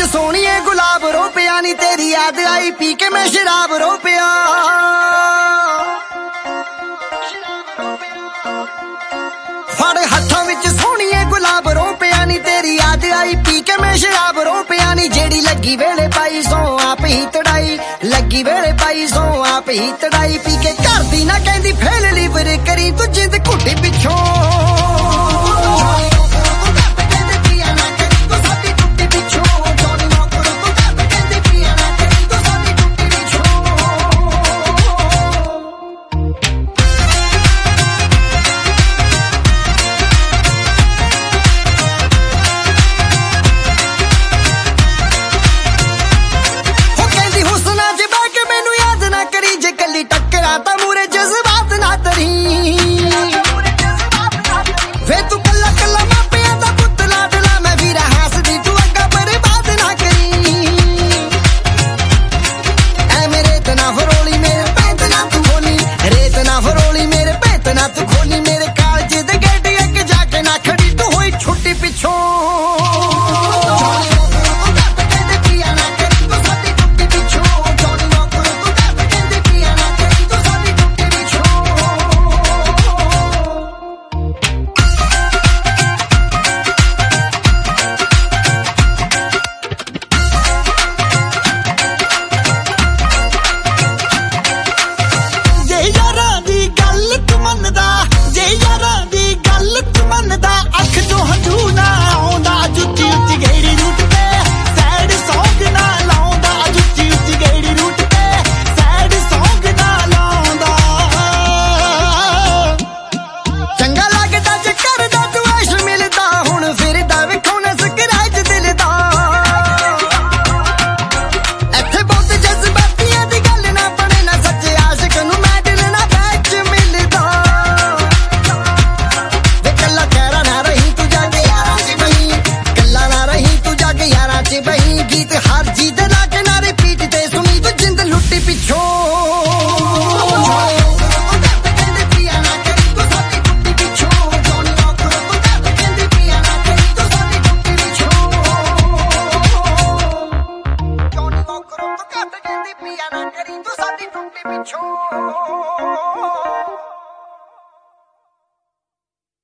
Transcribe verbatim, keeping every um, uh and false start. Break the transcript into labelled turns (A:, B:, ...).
A: ਸੋਹਣੀਏ ਗੁਲਾਬ ਰੋ ਪਿਆ ਨੀ ਤੇਰੀ ਯਾਦ ਆਈ ਪੀ ਕੇ ਮੈਂ ਸ਼ਰਾਬ ਰੋ ਪਿਆ। ਫੜ ਹੱਥਾਂ ਵਿੱਚ ਸੋਹਣੀਏ ਗੁਲਾਬ ਰੋ ਪਿਆ ਨੀ ਤੇਰੀ ਯਾਦ ਆਈ ਪੀ ਕੇ ਮੈਂ ਸ਼ਰਾਬ ਰੋ ਪਿਆ ਨੀ। ਜਿਹੜੀ ਲੱਗੀ ਵੇਲੇ ਪਾਈ ਸੋ ਆਪ ਹੀ ਤੜਾਈ, ਲੱਗੀ ਵੇਲੇ ਪਾਈ ਸੋ ਆਪ ਹੀ ਤੜਾਈ। ਪੀ ਕੇ ਘਰ ਦੀ ਨਾ ਕਹਿੰਦੀ ਫੇਲ ਲੀਵਰ ਕਰੀ ਤੂੰ ਜਿੰਦ ਘੁੱਟੀ